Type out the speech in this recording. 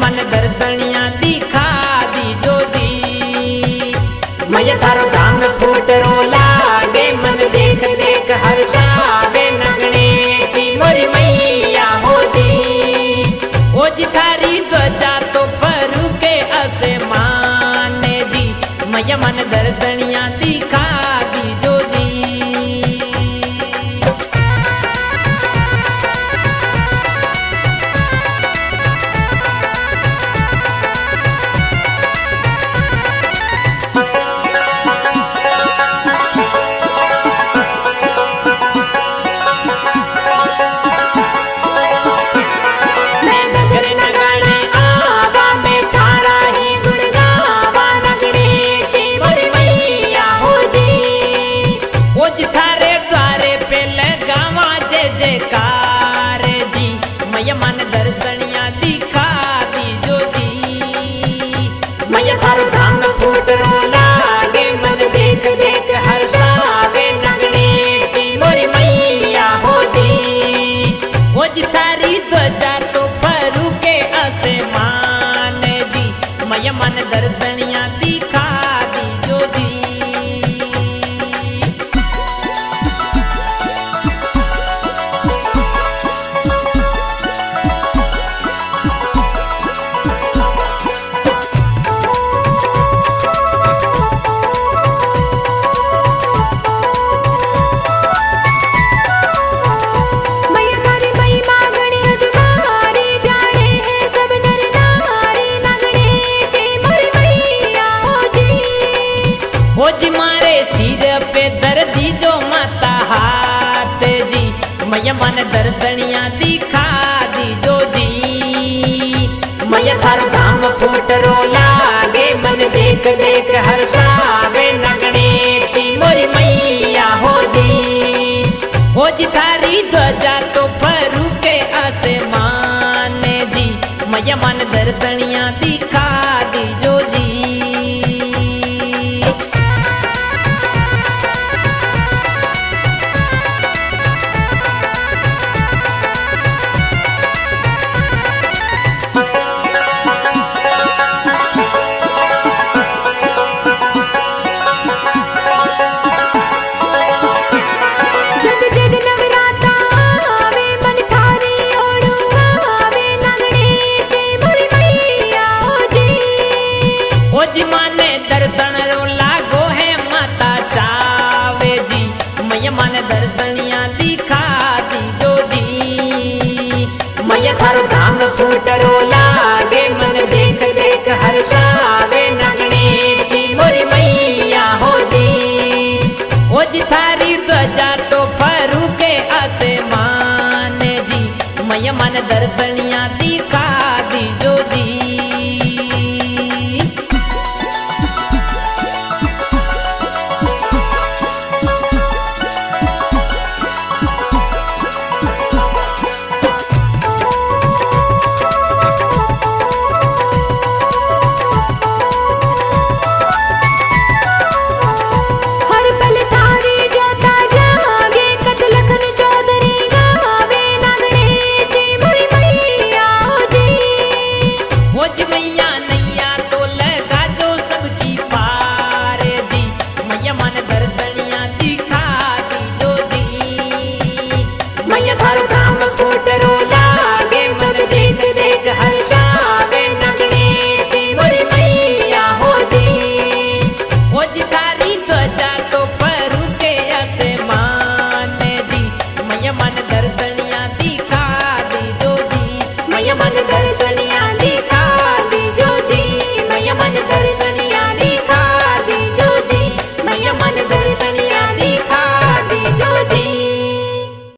मन दर्शनिया दिखा दीजो जी। मैया थारो धाम फूट रो लागे मन देख देख हर्षावे नगणे ची मोरी मैया हो जी। ओ जी थारी ध्वजा तो फरू के आसमान जी, मैया मन दर्शनिया दिखा दीजो जी। मैया मन दर्शनिया दिखा दीजो जी। मैया थारो धाम फूट रो लागे मन देख देख हर्षावे नगणे ची मोरी मैया हो जी। ओ जी थारी ध्वजा तो फरू के आसमान जी, मैया मन दर्शनिया दिखा दीजो जी। ओ जी मारे सिर पे दर्दी जो माता हाथ जी, मैया मन दर्शनिया दिखा दीजो जी। मैया थारो धाम फूट रो लागे मन देख देख हर्षावे नगणे ची मोरी मैया हो जी। ओ जी थारी ध्वजा तो फरू के आसमान जी, मैया मन दर्शनिया दिखा दीजो जी। ओ जी माने दर्शन रो लागो है माता चावे जी, मैया मन दर्शनिया दिखा दीजो जी। मैया थारो धाम फूट रो लागे मन देख देख हर्षावे नगणे ची मोरी मैया हो जी। ओ जी थारी ध्वजा तो फरू के आसमान जी, मैया मन दर्शनिया दिखा दीजो जी। मैया नैया तो लगा जो सबकी पार जी, मैया मन दर्शनिया दिखा दीजो जी। मैया थारो धाम फूट रो लागे मन देख देख हर्षावे नगणे ची मोरी मैया हो जी। ओ जी थारी ध्वजा तो फरू के आसमान जी, मैया मन दर्शनिया दिखा दीजो जी। मैया मन दर्शनिया